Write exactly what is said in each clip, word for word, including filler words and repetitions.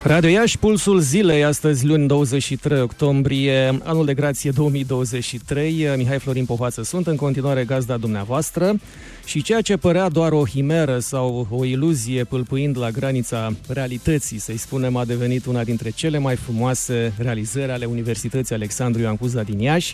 Radio Iași, pulsul zilei, astăzi luni douăzeci și trei octombrie, anul de grație două mii douăzeci și trei. Mihai Florin Povață sunt, în continuare gazda dumneavoastră, și ceea ce părea doar o himeră sau o iluzie pâlpâind la granița realității, să-i spunem, a devenit una dintre cele mai frumoase realizări ale Universității Alexandru Ioan Cuza din Iași.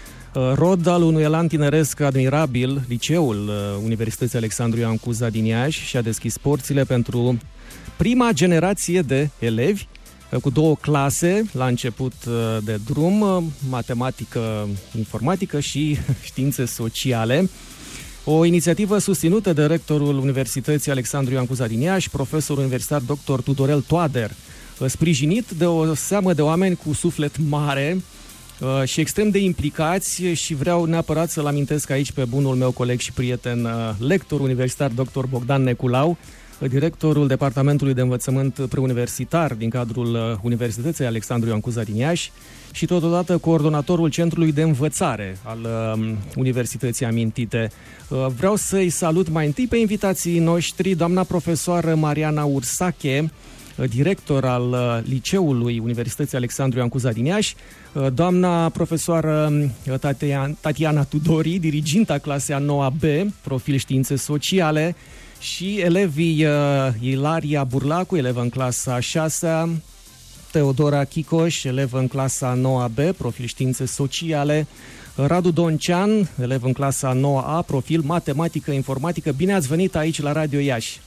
Rod al unui elan tineresc admirabil, liceul Universității Alexandru Ioan Cuza din Iași și-a deschis porțile pentru prima generație de elevi, cu două clase la început de drum, matematică, informatică și științe sociale. O inițiativă susținută de rectorul Universității Alexandru Ioan Cuza din Iași, profesorul universitar doctor Tudorel Toader, sprijinit de o seamă de oameni cu suflet mare și extrem de implicați, și vreau neapărat să-l amintesc aici pe bunul meu coleg și prieten, lector universitar doctor Bogdan Neculau, directorul Departamentului de Învățământ Preuniversitar din cadrul Universității Alexandru Ioan Cuza din Iași și totodată coordonatorul Centrului de Învățare al uh, Universității amintite. Uh, vreau să-i salut mai întâi pe invitații noștri, doamna profesoară Mariana Ursache, director al uh, Liceului Universității Alexandru Ioan Cuza din Iași, uh, doamna profesoară Tatiana, Tatiana Tudori, diriginta clasei a nouă B, profil științe sociale, și elevii uh, Ilaria Burlacu, elevă în clasa a șasea, Teodora Chicoș, elevă în clasa a noua B, profil științe sociale, Radu Doncean, elev în clasa a noua A, profil matematică, informatică. Bine ați venit aici la Radio Iași!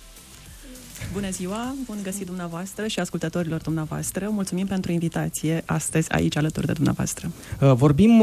Bună ziua, bun găsit dumneavoastră și ascultătorilor dumneavoastră. Mulțumim pentru invitație astăzi aici alături de dumneavoastră. Vorbim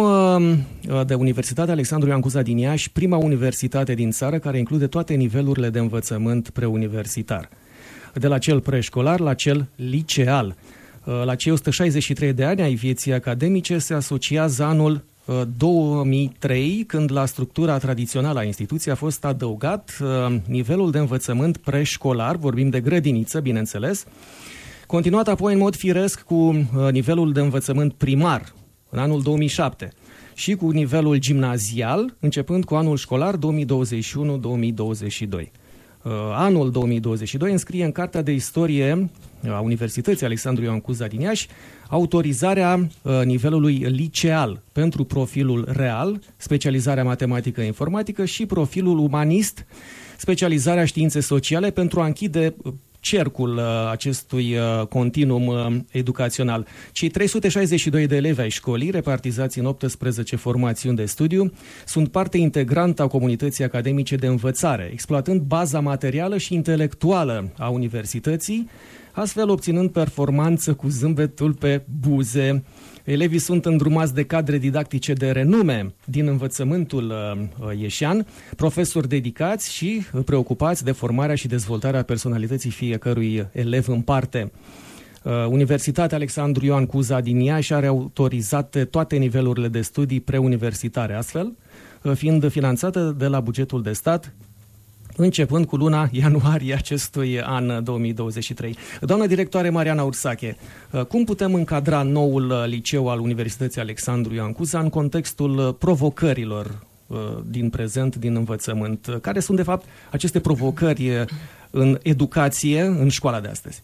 de Universitatea Alexandru Ioan Cuza din Iași, prima universitate din țară care include toate nivelurile de învățământ preuniversitar. De la cel preșcolar la cel liceal. La cei o sută șaizeci și trei de ani ai vieții academice se asociază anul două mii trei, când la structura tradițională a instituției a fost adăugat uh, nivelul de învățământ preșcolar, vorbim de grădiniță, bineînțeles, continuat apoi în mod firesc cu uh, nivelul de învățământ primar, în anul două mii șapte, și cu nivelul gimnazial, începând cu anul școlar două mii douăzeci și unu două mii douăzeci și doi. Uh, anul două mii douăzeci și doi înscrie în Cartea de Istorie a Universității Alexandru Ioan Cuza din Iași autorizarea uh, nivelului liceal pentru profilul real, specializarea matematică-informatică, și profilul umanist, specializarea științe sociale, pentru a închide cercul uh, acestui uh, continuum uh, educațional. Cei trei sute șaizeci și doi de elevi ai școlii, repartizați în optsprezece formațiuni de studiu, sunt parte integrantă a comunității academice de învățare, exploatând baza materială și intelectuală a universității, astfel obținând performanță cu zâmbetul pe buze. Elevii sunt îndrumați de cadre didactice de renume din învățământul uh, ieșean, profesori dedicați și preocupați de formarea și dezvoltarea personalității fiecărui elev în parte. Uh, Universitatea Alexandru Ioan Cuza din Iași are autorizate toate nivelurile de studii preuniversitare, astfel uh, fiind finanțată de la bugetul de stat, începând cu luna ianuarie acestui an două mii douăzeci și trei. Doamna directoare Mariana Ursache, cum putem încadra noul liceu al Universității Alexandru Ioan Cuza în contextul provocărilor din prezent, din învățământ? Care sunt, de fapt, aceste provocări în educație, în școala de astăzi?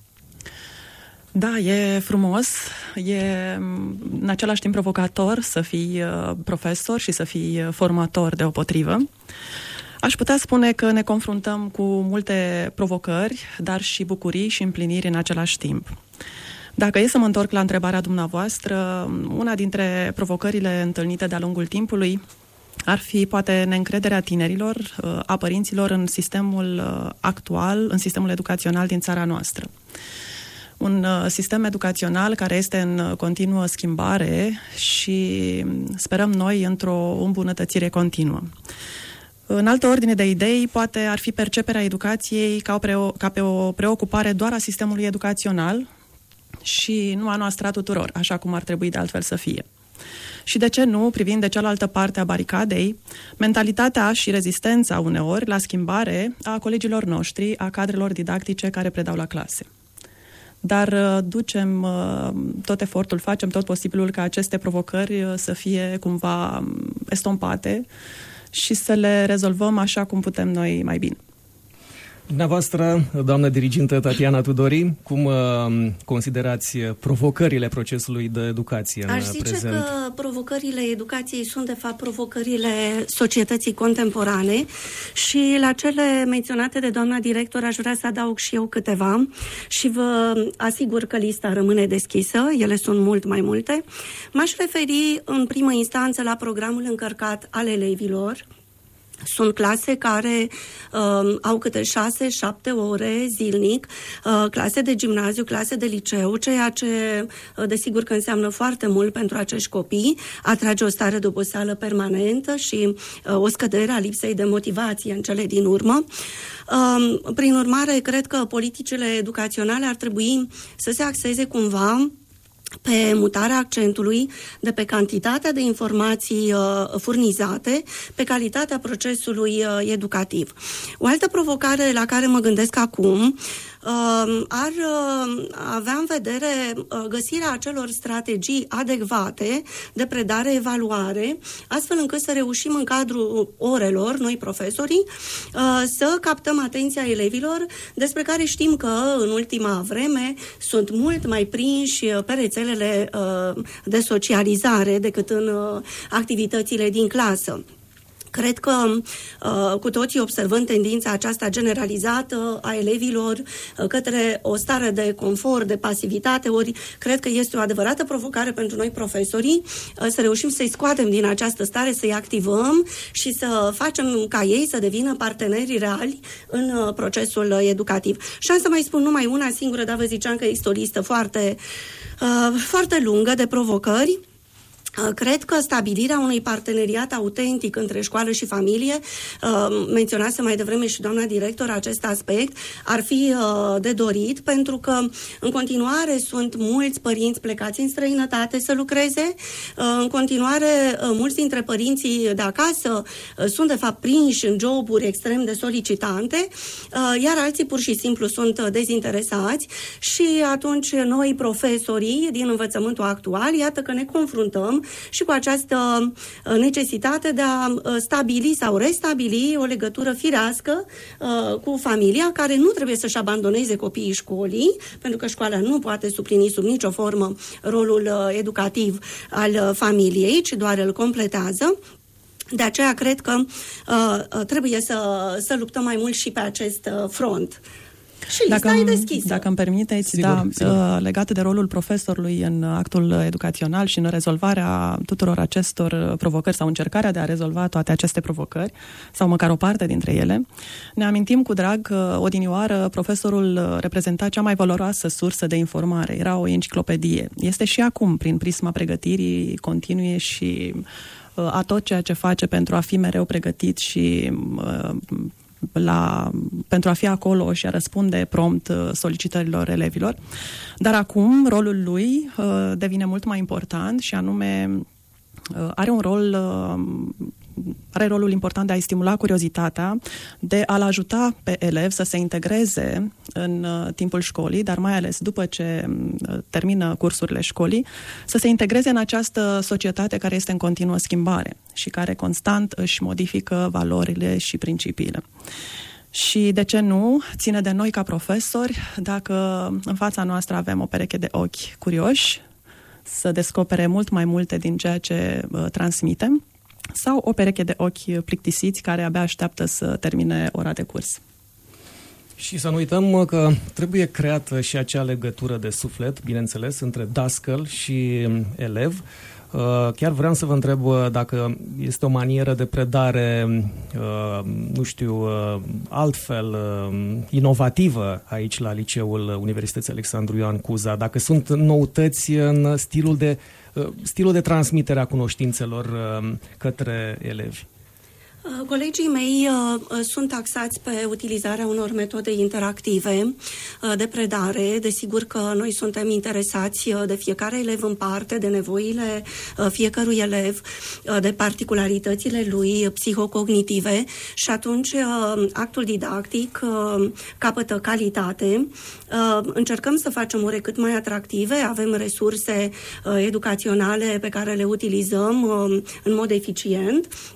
Da, e frumos, e în același timp provocator să fii profesor și să fii formator deopotrivă. Aș putea spune că ne confruntăm cu multe provocări, dar și bucurii și împliniri în același timp. Dacă e să mă întorc la întrebarea dumneavoastră, una dintre provocările întâlnite de-a lungul timpului ar fi poate neîncrederea tinerilor, a părinților în sistemul actual, în sistemul educațional din țara noastră. Un sistem educațional care este în continuă schimbare și sperăm noi într-o îmbunătățire continuă. În altă ordine de idei, poate ar fi perceperea educației ca, o preo- ca pe o preocupare doar a sistemului educațional și nu a noastră a tuturor, așa cum ar trebui de altfel să fie. Și de ce nu, privind de cealaltă parte a baricadei, mentalitatea și rezistența uneori la schimbare a colegilor noștri, a cadrelor didactice care predau la clase. Dar ducem tot efortul, facem tot posibilul ca aceste provocări să fie cumva estompate și să le rezolvăm așa cum putem noi mai bine. Dumneavoastră, doamnă dirigintă Tatiana Tudori, cum uh, considerați provocările procesului de educație în Aș prezent? zice că provocările educației sunt, de fapt, provocările societății contemporane și la cele menționate de doamna director aș vrea să adaug și eu câteva și vă asigur că lista rămâne deschisă, ele sunt mult mai multe. M-aș referi în primă instanță la programul încărcat al elevilor. Sunt clase care uh, au câte șase, șapte ore zilnic, uh, clase de gimnaziu, clase de liceu, ceea ce uh, desigur că înseamnă foarte mult pentru acești copii, atrage o stare de oboseală permanentă și uh, o scădere a lipsei de motivație în cele din urmă. Uh, prin urmare, cred că politicile educaționale ar trebui să se axeze cumva pe mutarea accentului de pe cantitatea de informații uh, furnizate, pe calitatea procesului uh, educativ. O altă provocare la care mă gândesc acum uh, ar uh, avea în vedere uh, găsirea acelor strategii adecvate de predare-evaluare, astfel încât să reușim în cadrul orelor, noi profesorii, uh, să captăm atenția elevilor, despre care știm că în ultima vreme sunt mult mai prinși pe rețele de socializare decât în activitățile din clasă. Cred că uh, cu toții observăm tendința aceasta generalizată a elevilor uh, către o stare de confort, de pasivitate, ori cred că este o adevărată provocare pentru noi profesorii uh, să reușim să-i scoatem din această stare, să-i activăm și să facem ca ei să devină parteneri reali în uh, procesul uh, educativ. Și am să mai spun numai una singură, dar vă ziceam că există o listă foarte, uh, foarte lungă de provocări. Cred că stabilirea unui parteneriat autentic între școală și familie, menționase mai devreme și doamna director acest aspect, ar fi de dorit, pentru că în continuare sunt mulți părinți plecați în străinătate să lucreze, în continuare mulți dintre părinții de acasă sunt de fapt prinși în joburi extrem de solicitante, iar alții pur și simplu sunt dezinteresați și atunci noi, profesorii din învățământul actual, iată că ne confruntăm și cu această necesitate de a stabili sau restabili o legătură firească uh, cu familia, care nu trebuie să-și abandoneze copiii școlii, pentru că școala nu poate suplini sub nicio formă rolul uh, educativ al uh, familiei, ci doar îl completează. De aceea cred că uh, trebuie să, să luptăm mai mult și pe acest uh, front. Și lista dacă, e deschisă. Dacă îmi permiteți, sigur, da, sigur. Legat de rolul profesorului în actul educațional și în rezolvarea tuturor acestor provocări sau încercarea de a rezolva toate aceste provocări, sau măcar o parte dintre ele, ne amintim cu drag că odinioară profesorul reprezenta cea mai valoroasă sursă de informare. Era o enciclopedie. Este și acum, prin prisma pregătirii continue și a tot ceea ce face pentru a fi mereu pregătit și La, pentru a fi acolo și a răspunde prompt solicitărilor elevilor. Dar acum rolul lui uh, devine mult mai important și anume uh, are un rol uh, are rolul important de a-i stimula curiozitatea, de a-l ajuta pe elev să se integreze în uh, timpul școlii, dar mai ales după ce uh, termină cursurile școlii, să se integreze în această societate care este în continuă schimbare și care constant își modifică valorile și principiile. Și, de ce nu, ține de noi ca profesori, dacă în fața noastră avem o pereche de ochi curioși, să descopere mult mai multe din ceea ce uh, transmitem, sau o pereche de ochi plictisiți care abia așteaptă să termine ora de curs. Și să nu uităm că trebuie creată și acea legătură de suflet, bineînțeles, între dascăl și elev. Chiar vreau să vă întreb dacă este o manieră de predare, nu știu, altfel, inovativă aici la Liceul Universității Alexandru Ioan Cuza, dacă sunt noutăți în stilul de, stilul de transmitere a cunoștințelor către elevi. Colegii mei uh, sunt axați pe utilizarea unor metode interactive uh, de predare. Desigur că noi suntem interesați uh, de fiecare elev în parte, de nevoile uh, fiecărui elev, uh, de particularitățile lui psihocognitive și atunci uh, actul didactic uh, capătă calitate. Uh, încercăm să facem ore cât mai atractive, avem resurse uh, educaționale pe care le utilizăm uh, în mod eficient.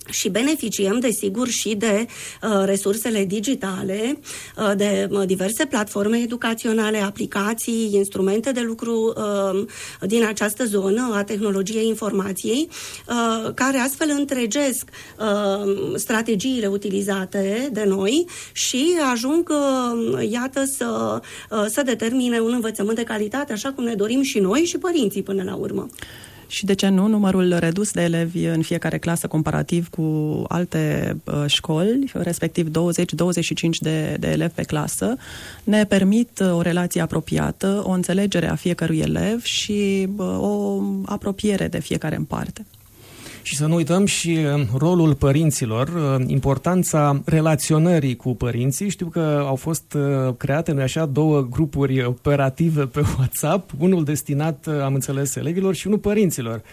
și beneficiem, desigur, și de uh, resursele digitale, uh, de uh, diverse platforme educaționale, aplicații, instrumente de lucru uh, din această zonă a tehnologiei informației, uh, care astfel întregesc uh, strategiile utilizate de noi și ajung, uh, iată, să, uh, să determine un învățământ de calitate, așa cum ne dorim și noi și părinții până la urmă. Și de ce nu, numărul redus de elevi în fiecare clasă comparativ cu alte uh, școli, respectiv douăzeci douăzeci și cinci de, de elevi pe clasă, ne permit uh, o relație apropiată, o înțelegere a fiecărui elev și uh, o apropiere de fiecare în parte. Și să nu uităm și rolul părinților, importanța relaționării cu părinții. Știu că au fost create, nu-i așa, două grupuri operative pe WhatsApp, unul destinat, am înțeles, elevilor și unul părinților.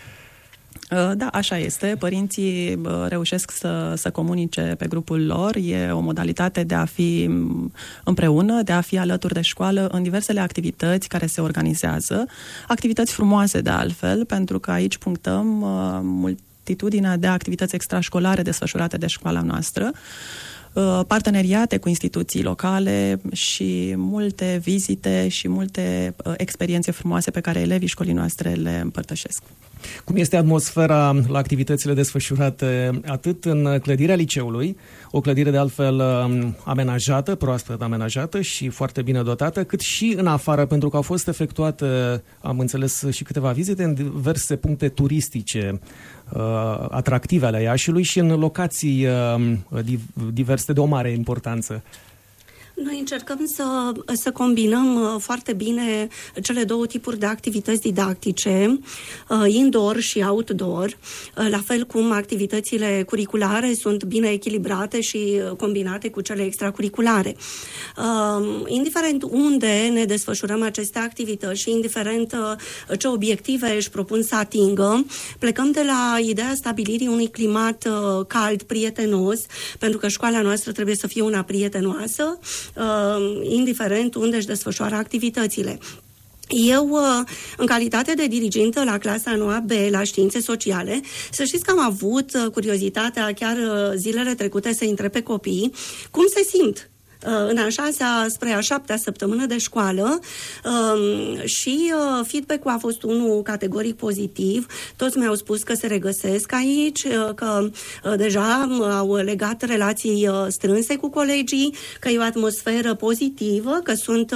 Da, așa este. Părinții reușesc să, să comunice pe grupul lor. E o modalitate de a fi împreună, de a fi alături de școală în diversele activități care se organizează. Activități frumoase, de altfel, pentru că aici punctăm mult multitudinea de activități extrașcolare desfășurate de școala noastră, parteneriate cu instituții locale și multe vizite și multe experiențe frumoase pe care elevii școlii noastre le împărtășesc. Cum este atmosfera la activitățile desfășurate atât în clădirea liceului, o clădire de altfel amenajată, proaspăt amenajată și foarte bine dotată, cât și în afară, pentru că au fost efectuate, am înțeles, și câteva vizite în diverse puncte turistice uh, atractive ale Iașiului și în locații uh, diverse de o mare importanță. Noi încercăm să, să combinăm foarte bine cele două tipuri de activități didactice, indoor și outdoor, la fel cum activitățile curriculare sunt bine echilibrate și combinate cu cele extracurriculare. Indiferent unde ne desfășurăm aceste activități și indiferent ce obiective își propun să atingă, plecăm de la ideea stabilirii unui climat cald, prietenos, pentru că școala noastră trebuie să fie una prietenoasă, indiferent unde își desfășoară activitățile. Eu, în calitate de dirigintă la clasa nouă B, la științe sociale, să știți că am avut curiozitatea chiar zilele trecute să întreb pe copii cum se simt în a șasea spre a șaptea săptămână de școală și feedback-ul a fost unul categoric pozitiv. Toți mi-au spus că se regăsesc aici, că deja au legat relații strânse cu colegii, că e o atmosferă pozitivă, că sunt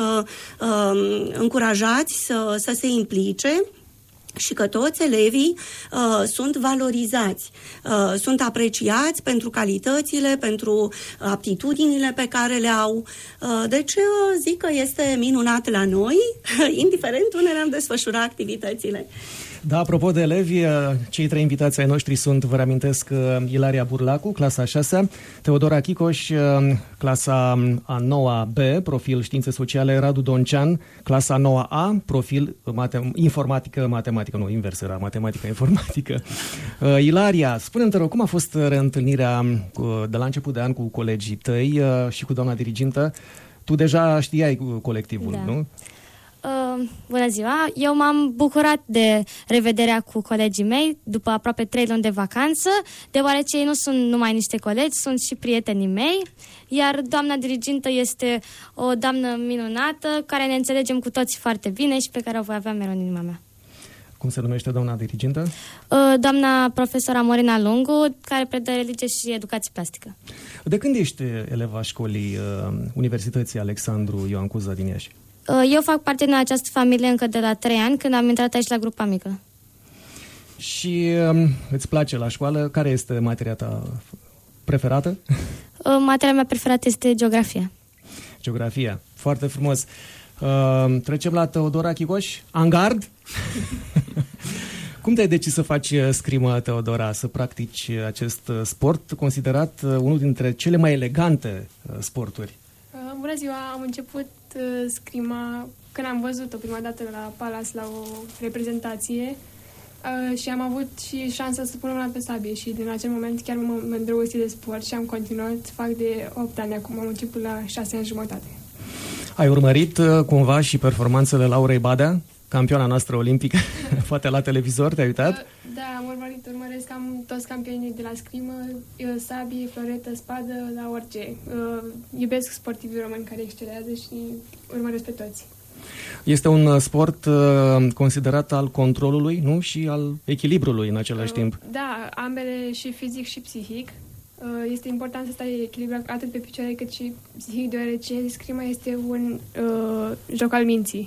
încurajați să, să se implice și că toți elevii uh, sunt valorizați, uh, sunt apreciați pentru calitățile, pentru aptitudinile pe care le au. Uh, deci uh, zic că este minunat la noi, indiferent unde ne-am desfășurat activitățile. Da, apropo de elevi, cei trei invitați ai noștri sunt, vă reamintesc, Ilaria Burlacu, clasa a șasea, Teodora Chicoș, clasa a noua B, profil științe sociale, Radu Doncean, clasa a noua A, profil matem- informatică, matematică, nu, invers era, matematică, informatică. Ilaria, spune-mi, te rog, cum a fost reîntâlnirea de la început de an cu colegii tăi și cu doamna dirigintă? Tu deja știai colectivul, da. Nu? Uh, bună ziua! Eu m-am bucurat de revederea cu colegii mei după aproape trei luni de vacanță, deoarece ei nu sunt numai niște colegi, sunt și prietenii mei, iar doamna dirigintă este o doamnă minunată, care ne înțelegem cu toți foarte bine și pe care o voi avea mereu în inima mea. Cum se numește doamna dirigintă? Uh, doamna profesora Morina Lungu, care predă religie și educație plastică. De când ești eleva școlii uh, Universității Alexandru Ioan Cuza din Iași? Eu fac parte din această familie încă de la trei ani, când am intrat aici la grupa mică. Și um, îți place la școală? Care este materia ta preferată? Materia mea preferată este geografia. Geografia. Foarte frumos. Uh, trecem la Teodora Chicoș. Angard? Cum te-ai decis să faci scrimă, Teodora, să practici acest sport considerat unul dintre cele mai elegante sporturi? Bună ziua! Am început uh, scrima când am văzut-o prima dată la Palace la o reprezentație uh, și am avut și șansa să pun mâna pe sabie și din acel moment chiar m-am îndrăgostit de sport și am continuat, fac de opt ani acum, am început la șase ani jumătate. Ai urmărit uh, cumva și performanțele Laurei Badea, campioana noastră olimpică, poate la televizor, te-ai uitat? Uh, Da, am urmărit, urmăresc cam toți campionii de la scrimă, sabie, floretă, spadă, la orice. Iubesc sportivii români care excelează și urmăresc pe toți. Este un sport uh, considerat al controlului, nu? Și al echilibrului în același uh, timp. Da, ambele, și fizic și psihic. Uh, este important să stai echilibrat atât pe picioare cât și psihic, deoarece scrima este un uh, joc al minții.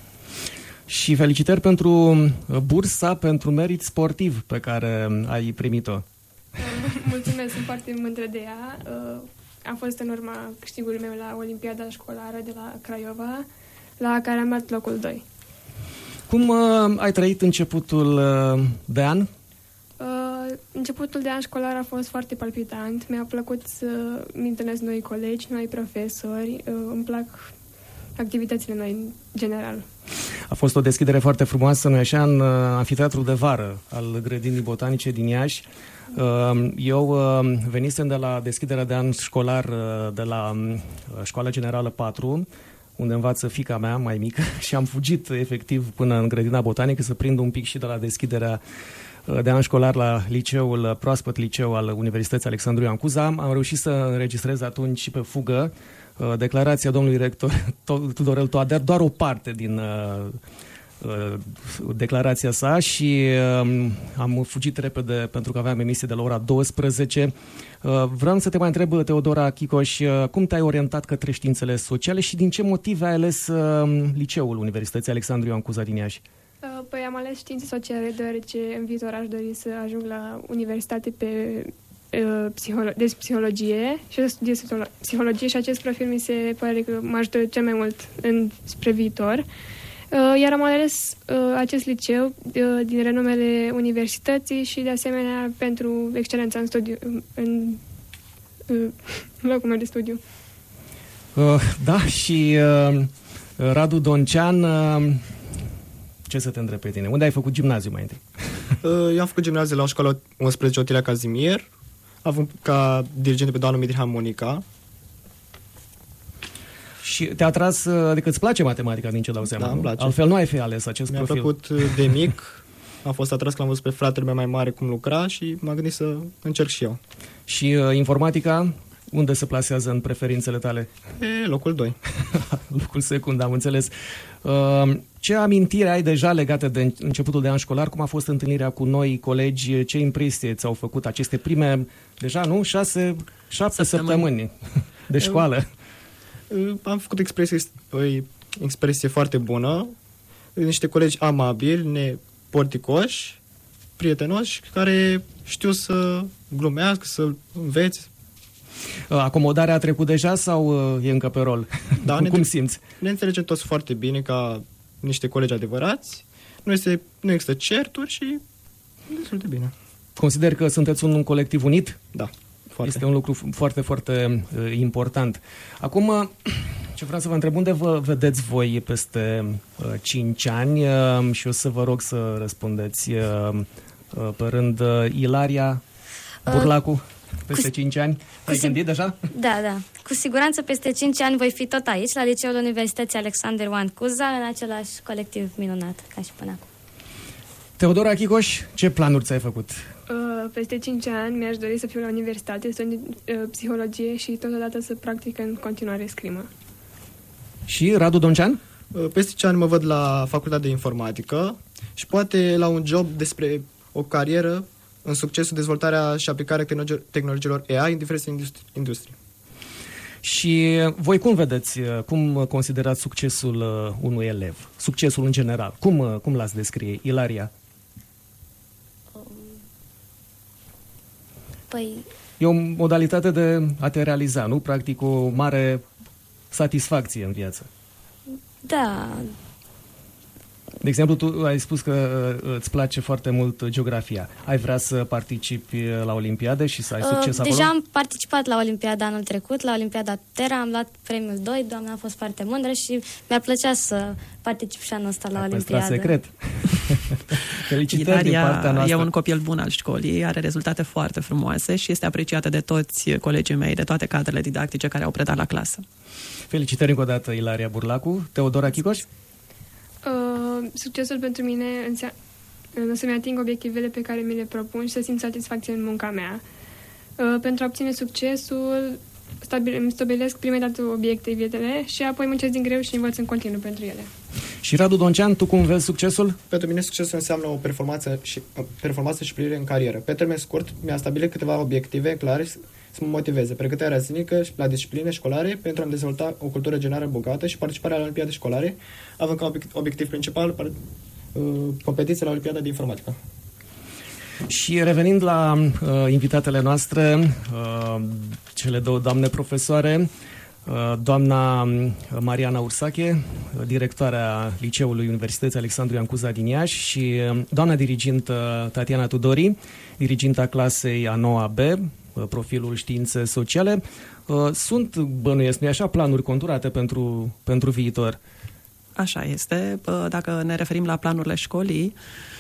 Și felicitări pentru bursa pentru merit sportiv pe care ai primit-o. Uh, mulțumesc, sunt foarte mândră de ea. Uh, a fost în urma câștigului meu la Olimpiada școlară de la Craiova, la care am luat locul doi. Cum uh, ai trăit începutul uh, de an? Uh, începutul de an școlar a fost foarte palpitant. Mi-a plăcut să mi întâlnesc noi colegi, noi profesori. Uh, îmi plac activitățile noi în general. A fost o deschidere foarte frumoasă, nu așa, în uh, anfiteatrul de vară al Grădinii Botanice din Iași. Uh, eu uh, venisem de la deschiderea de an școlar uh, de la uh, Școala Generală patru, unde învață fiica mea mai mică, și am fugit efectiv până în Grădina Botanică să prind un pic și de la deschiderea de an școlar la liceul, proaspăt liceu al Universității Alexandru Ioan Cuza. Am reușit să înregistrez atunci și pe fugă declarația domnului rector Tudorel Toader, doar o parte din uh, declarația sa, și uh, am fugit repede pentru că aveam emisie de la ora douăsprezece. Uh, vreau să te mai întreb, Teodora Chicoș, uh, cum te-ai orientat către științele sociale și din ce motive ai ales uh, liceul Universității Alexandru Ioan Cuza din Iași? Păi am ales științe sociale deoarece în viitor aș dori să ajung la universitate pe uh, psiholo- de psihologie și să studiez psihologie, și acest profil mi se pare că mă ajută cel mai mult în, spre viitor. Uh, iar am ales uh, acest liceu uh, din renumele universității și de asemenea pentru excelența în studiu, în uh, locul meu de studiu. Uh, da, și uh, Radu Doncean, uh, ce să te întreb pe tine? Unde ai făcut gimnaziu mai întâi? Eu am făcut gimnaziu la școala unsprezece Otilia Cazimier, având ca dirigent pe doamna Mitrihan Monica. Și te-a atras, adică îți place matematica, din ce dau seama, Da, îmi place. Altfel nu ai fi ales acest Mi-a profil. plăcut de mic, am fost atras că l-am văzut pe fratele meu mai mare cum lucra și m-am gândit să încerc și eu. Și uh, informatica, unde se plasează în preferințele tale? E locul doi. Locul secund, am înțeles. Uh, ce amintire ai deja legate de începutul de an școlar? Cum a fost întâlnirea cu noi colegi? Ce impresie ți-au făcut aceste prime, deja, nu? Șase, șapte săptămâni, săptămâni de școală? Eu, am făcut expresie, o expresie foarte bună. Niște colegi amabili, neporticoși, prietenoși, care știu să glumească, să înveți. Acomodarea a trecut deja sau e încă pe rol? Da, Cum ne, simți? Ne înțelegem toți foarte bine ca niște colegi adevărați. Nu, este, nu există certuri și destul de bine. Consider că sunteți un, un colectiv unit? Da, foarte. Este un lucru foarte, foarte uh, important. Acum, uh, ce vreau să vă întreb, unde vă vedeți voi peste uh, cinci ani? Uh, și o să vă rog să răspundeți uh, uh, pe rând. Uh, Ilaria Burlacu, uh, peste cinci ani. Ai gândit deja? Da, da. Cu siguranță peste cinci ani voi fi tot aici, la Liceul Universității Alexandru Ioan Cuza, în același colectiv minunat, ca și până acum. Teodora Chicoș, ce planuri ți-ai făcut? Uh, peste cinci ani mi-aș dori să fiu la universitate, să studi uh, psihologie și totodată să practic în continuare scrimă. Și Radu Doncean? Uh, peste cinci ani mă văd la Facultatea de Informatică și poate la un job despre o carieră în succesul, dezvoltarea și aplicarea tehnologiilor A I în diverse industrii. Și voi cum vedeți, cum considerați succesul unui elev? Succesul în general. Cum, cum l-ați descrie, Ilaria? Păi... E o modalitate de a te realiza, nu? Practic o mare satisfacție în viață. Da. De exemplu, tu ai spus că îți place foarte mult geografia. Ai vrea să participi la Olimpiade și să ai succes uh, acolo? Deja am participat la Olimpiada anul trecut, la Olimpiada Terra, am luat premiul doi, doamna a fost foarte mândră și mi-ar plăcea să particip și anul ăsta la ai Olimpiadă. secret. Felicitări Ilaria din partea noastră. E un copil bun al școlii, are rezultate foarte frumoase și este apreciată de toți colegii mei, de toate cadrele didactice care au predat la clasă. Felicitări încă o dată, Ilaria Burlacu. Teodora Chicoș? Uh, succesul pentru mine însea- să-mi ating obiectivele pe care mi le propun și să simt satisfacție în munca mea. Pentru a obține succesul, stabil, îmi stabilesc prima dată obiectivele și apoi muncesc din greu și învăț în continuu pentru ele. Și Radu Doncean, tu cum vezi succesul? Pentru mine succesul înseamnă o performanță și, performanță și plinire în carieră. Pe termen scurt, mi-am stabilit câteva obiective clare să mă motiveze. Pregătirea zilnică la discipline școlare pentru a-mi dezvolta o cultură generală bogată și participarea la olimpiade școlare, având ca obiectiv principal competiția la Olimpiada de Informatică. Și revenind la uh, invitatele noastre, uh, cele două doamne profesoare, uh, doamna Mariana Ursache, directoarea Liceului Universității Alexandru Ioan Cuza din Iași, și uh, doamna dirigintă Tatiana Tudori, diriginta clasei a noua B, uh, profilul științe sociale. Uh, sunt, bănuiesc, nu-i așa, planuri conturate pentru, pentru viitor? Așa este. Dacă ne referim la planurile școlii,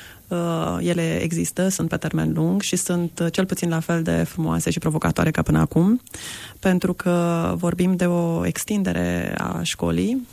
ele există, sunt pe termen lung și sunt cel puțin la fel de frumoase și provocatoare ca până acum, pentru că vorbim de o extindere a școlii.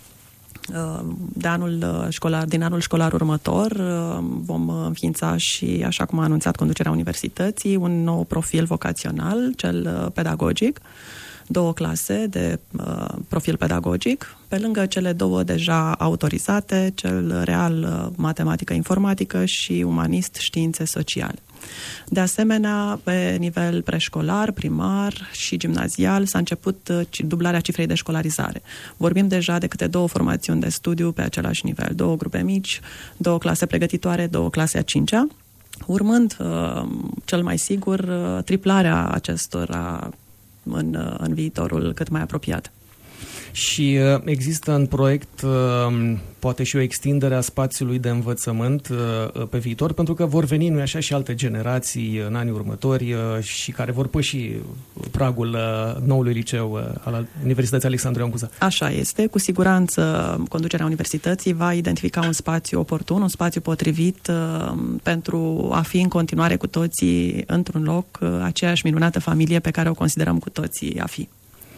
De anul școlar, din anul școlar următor vom înființa și, așa cum a anunțat conducerea universității, un nou profil vocațional, cel pedagogic, două clase de uh, profil pedagogic, pe lângă cele două deja autorizate, cel real uh, matematică-informatică și umanist științe sociale. De asemenea, pe nivel preșcolar, primar și gimnazial s-a început uh, dublarea cifrei de școlarizare. Vorbim deja de câte două formațiuni de studiu pe același nivel, două grupe mici, două clase pregătitoare, două clase a cincea, urmând uh, cel mai sigur uh, triplarea acestora În, în viitorul cât mai apropiat. Și uh, există în proiect uh, poate și o extindere a spațiului de învățământ uh, pe viitor, pentru că vor veni, nu-i așa, și alte generații în anii următori uh, și care vor păși pragul uh, noului liceu uh, al Universității Alexandru Ioan Cuza. Așa este. Cu siguranță conducerea universității va identifica un spațiu oportun, un spațiu potrivit uh, pentru a fi în continuare cu toții într-un loc uh, aceeași minunată familie pe care o considerăm cu toții a fi.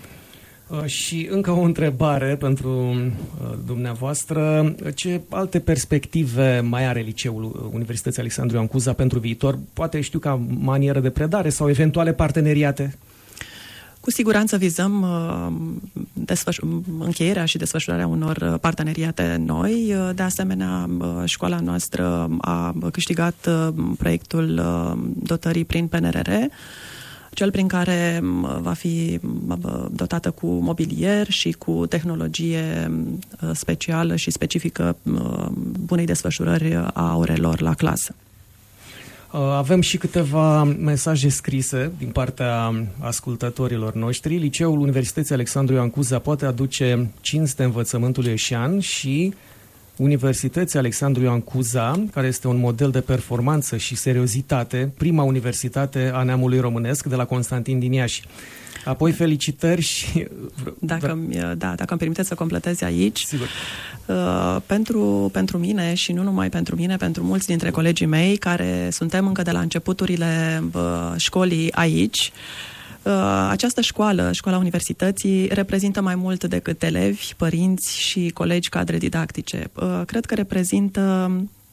Și încă o întrebare pentru uh, dumneavoastră. Ce alte perspective mai are Liceul Universității Alexandru Ioan Cuza pentru viitor? Poate, știu, ca manieră de predare sau eventuale parteneriate? Cu siguranță vizăm uh, desfăș- încheierea și desfășurarea unor parteneriate noi. De asemenea, uh, școala noastră a câștigat uh, proiectul uh, dotării prin P N R R, cel prin care va fi dotată cu mobilier și cu tehnologie specială și specifică bunei desfășurări a orelor la clasă. Avem și câteva mesaje scrise din partea ascultătorilor noștri. Liceul Universității Alexandru Ioan Cuza poate aduce cinste învățământului ieșean și Universității Alexandru Ioan Cuza, care este un model de performanță și seriozitate, prima universitate a neamului românesc de la Constantin din Iași. Apoi felicitări și... Dacă, da, dacă îmi permiteți să completez aici. Sigur. Uh, pentru, pentru mine și nu numai pentru mine, pentru mulți dintre colegii mei care suntem încă de la începuturile uh, școlii aici, Uh, această școală, școala universității, reprezintă mai mult decât elevi, părinți și colegi cadre didactice. Uh, cred că reprezintă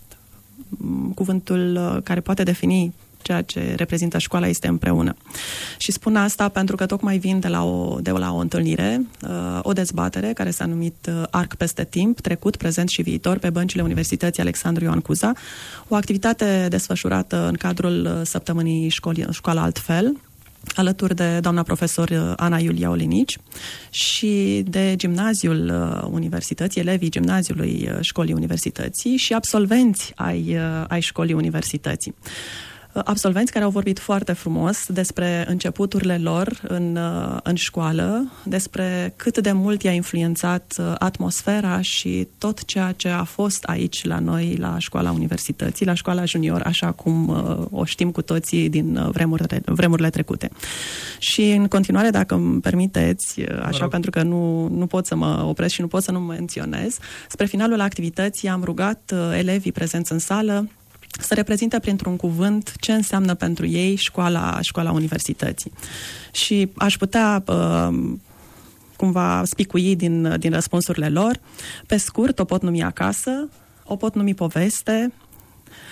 cuvântul care poate defini ceea ce reprezintă școala este împreună. Și spun asta pentru că tocmai vin de la o, de la o întâlnire, o dezbatere care s-a numit Arc peste timp, trecut, prezent și viitor pe băncile Universității Alexandru Ioan Cuza, o activitate desfășurată în cadrul săptămânii școli, Școala Altfel, alături de doamna profesor Ana Iulia Olinici și de gimnaziul universității, elevii gimnaziului școlii universității și absolvenți ai, ai școlii universității. Absolvenți care au vorbit foarte frumos despre începuturile lor în, în școală, despre cât de mult i-a influențat atmosfera și tot ceea ce a fost aici la noi, la școala universității, la școala junior, așa cum o știm cu toții din vremurile, vremurile trecute. Și în continuare, dacă îmi permiteți, așa, pentru că nu, nu pot să mă opresc și nu pot să nu menționez, spre finalul activității am rugat elevii prezenți în sală să reprezinte printr-un cuvânt ce înseamnă pentru ei școala, școala universității. Și aș putea uh, cumva spicui din, din răspunsurile lor. Pe scurt, o pot numi acasă, o pot numi poveste,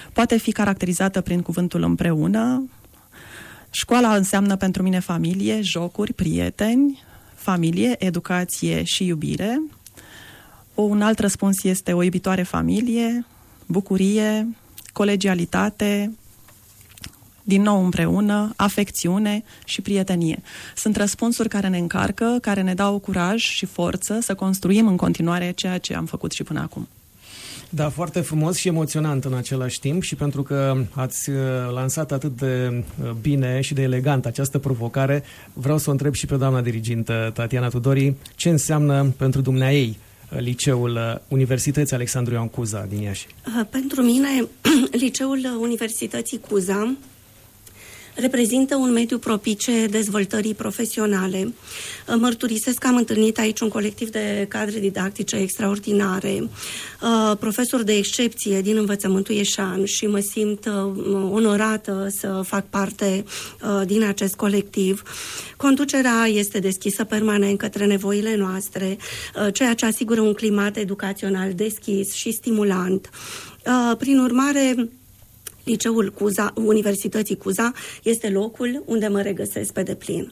poate fi caracterizată prin cuvântul împreună. Școala înseamnă pentru mine familie, jocuri, prieteni, familie, educație și iubire. Un alt răspuns este o iubitoare familie, bucurie, colegialitate, din nou împreună, afecțiune și prietenie. Sunt răspunsuri care ne încarcă, care ne dau curaj și forță să construim în continuare ceea ce am făcut și până acum. Da, foarte frumos și emoționant în același timp și pentru că ați lansat atât de bine și de elegant această provocare, vreau să o întreb și pe doamna dirigintă Tatiana Tudori, ce înseamnă pentru dumneaei Liceul Universității Alexandru Ioan Cuza din Iași? Pentru mine, Liceul Universității Cuza reprezintă un mediu propice dezvoltării profesionale. Mărturisesc că am întâlnit aici un colectiv de cadre didactice extraordinare, profesori de excepție din învățământul ieșean și mă simt onorată să fac parte din acest colectiv. Conducerea este deschisă permanent către nevoile noastre, ceea ce asigură un climat educațional deschis și stimulant. Prin urmare, Liceul Cuza, Universității Cuza este locul unde mă regăsesc pe deplin.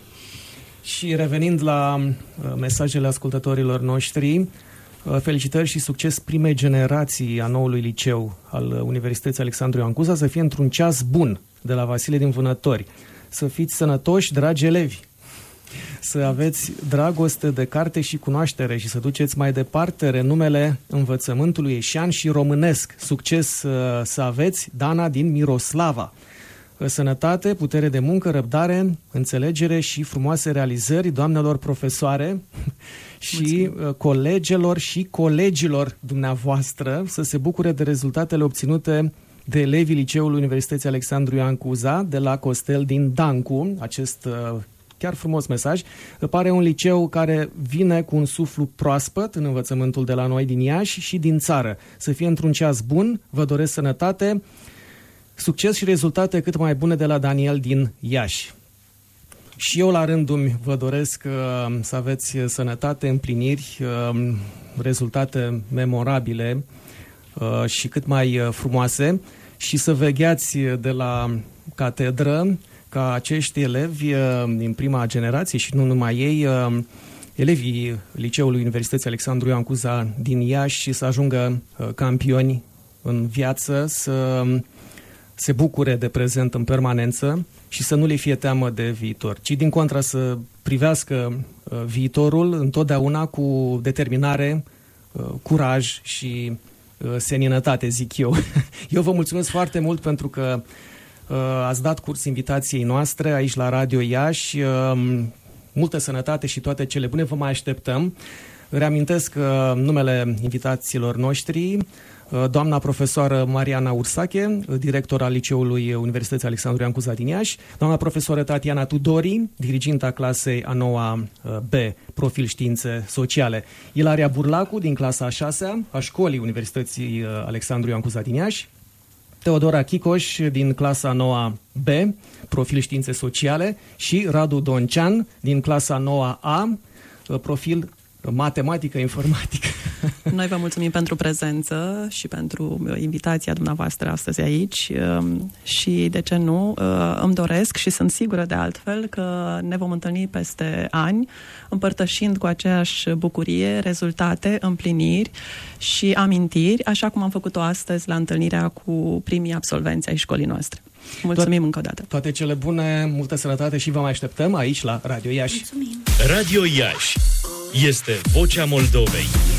Și revenind la mesajele ascultătorilor noștri, felicitări și succes primei generații a noului liceu al Universității Alexandru Ioan Cuza, să fie într-un ceas bun de la Vasile din Vânători. Să fiți sănătoși, dragi elevi, să aveți dragoste de carte și cunoaștere și să duceți mai departe renumele învățământului ieșean și românesc. Succes să aveți, Dana din Miroslava. Sănătate, putere de muncă, răbdare, înțelegere și frumoase realizări, doamnelor profesoare și Mulțumim. Colegelor și colegilor dumneavoastră, să se bucure de rezultatele obținute de elevii Liceului Universității Alexandru Ioan Cuza de la Costel din Dancu. Acest chiar frumos mesaj. Pare un liceu care vine cu un suflu proaspăt în învățământul de la noi din Iași și din țară. Să fie într-un ceas bun, vă doresc sănătate, succes și rezultate cât mai bune de la Daniel din Iași. Și eu la rândul vă doresc uh, să aveți sănătate, împliniri, uh, rezultate memorabile uh, și cât mai uh, frumoase și să vegheați de la catedră ca acești elevi din prima generație și nu numai ei, elevii Liceului Universității Alexandru Ioan Cuza din Iași să ajungă campioni în viață, să se bucure de prezent în permanență și să nu le fie teamă de viitor, ci din contra să privească viitorul întotdeauna cu determinare, curaj și seninătate, zic eu. Eu vă mulțumesc foarte mult pentru că ați dat curs invitației noastre aici la Radio Iași. Multă sănătate și toate cele bune, vă mai așteptăm. Reamintesc numele invitațiilor noștri: doamna profesoară Mariana Ursache, director al Liceului Universității Alexandru Ioan Cuza din Iași, doamna profesoară Tatiana Tudori, diriginta clasei a noua B, profil științe sociale, Ilaria Burlacu din clasa a șasea a școlii Universității Alexandru Ioan Cuza din Iași, Teodora Chicoș din clasa a noua B, profil științe sociale, și Radu Doncean din clasa a noua A, profil matematică, informatică. Noi vă mulțumim pentru prezență și pentru invitația dumneavoastră astăzi aici și, de ce nu, îmi doresc și sunt sigură de altfel că ne vom întâlni peste ani, împărtășind cu aceeași bucurie rezultate, împliniri și amintiri, așa cum am făcut-o astăzi la întâlnirea cu primii absolvenți ai școlii noastre. Mulțumim to- încă o dată. Toate cele bune, multă sănătate și vă mai așteptăm aici la Radio Iași. Mulțumim. Radio Iași este vocea Moldovei.